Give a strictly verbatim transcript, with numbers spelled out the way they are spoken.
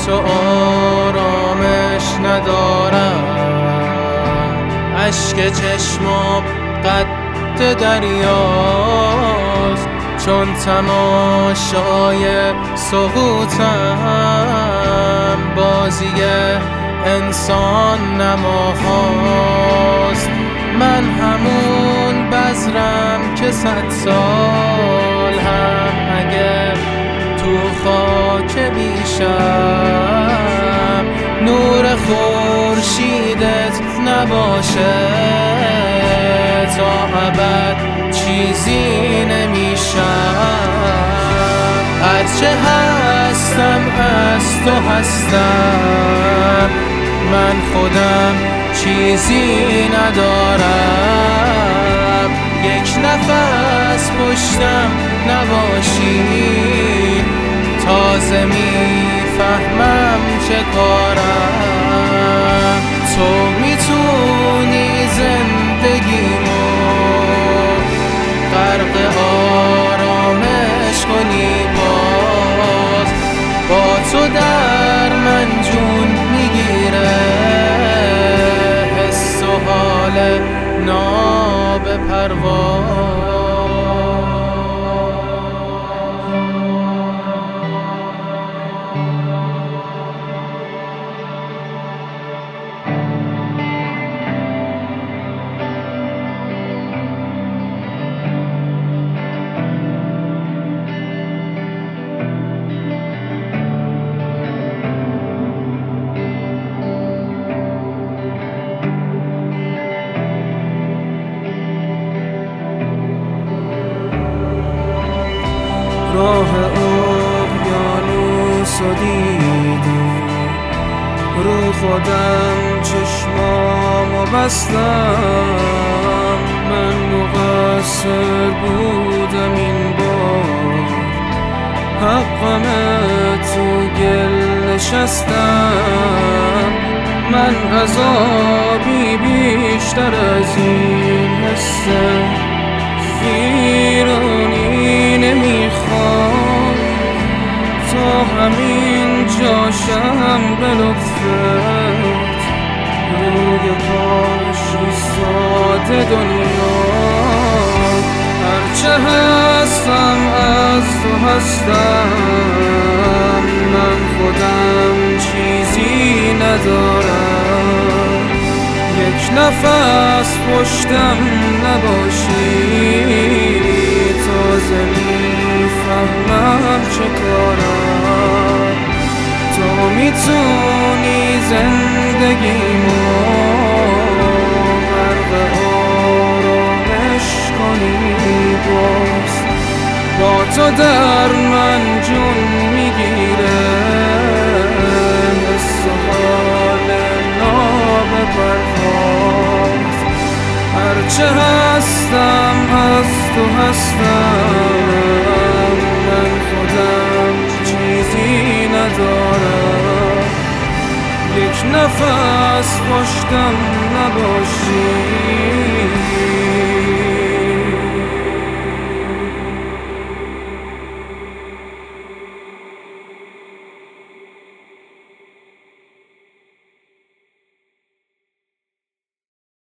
تو آرامش ندارم، اشک چشمام قد دریاست، چون تماشای سقوطم بازی انسان نماهاست. من همون بذرم که صد سال هم اگه تو خاک بیشم نور خورشیدت نباشه تا ابد چیزی نمیشم. هرچه هستم از تو هستم، من خودم چیزی ندارم. یک نفس پشتم نباشی تازه میفهمم چه کارم. تو میتونی زندگیمو غرق آرامش کنی، باز با تو در من جون میگیره حس و حال ناب پرواز. راه اقیانوس رو دیدم، رو خودم چشمامو بستم. من مقصر بودم این بار، حقمه تو گل نشستم. من عذابی بیشتر از این حسه ویرانی نمیخوام. تا همین جاشم به لطفت روی پاشی ساده دنیا. هرچه هستم از تو هستم، من خودم چیزی ندارم. یک نفس پشتم نباشی تازه میفهمم چه کارم. تو میتونی زندگیمو غرق آرامش کنی، باز با تو در من جون میگیره حس و حال ناب پرواز. هرچه هستم از تو هستم، من خودم چیزی ندارم. یک نفس پشتم نباشی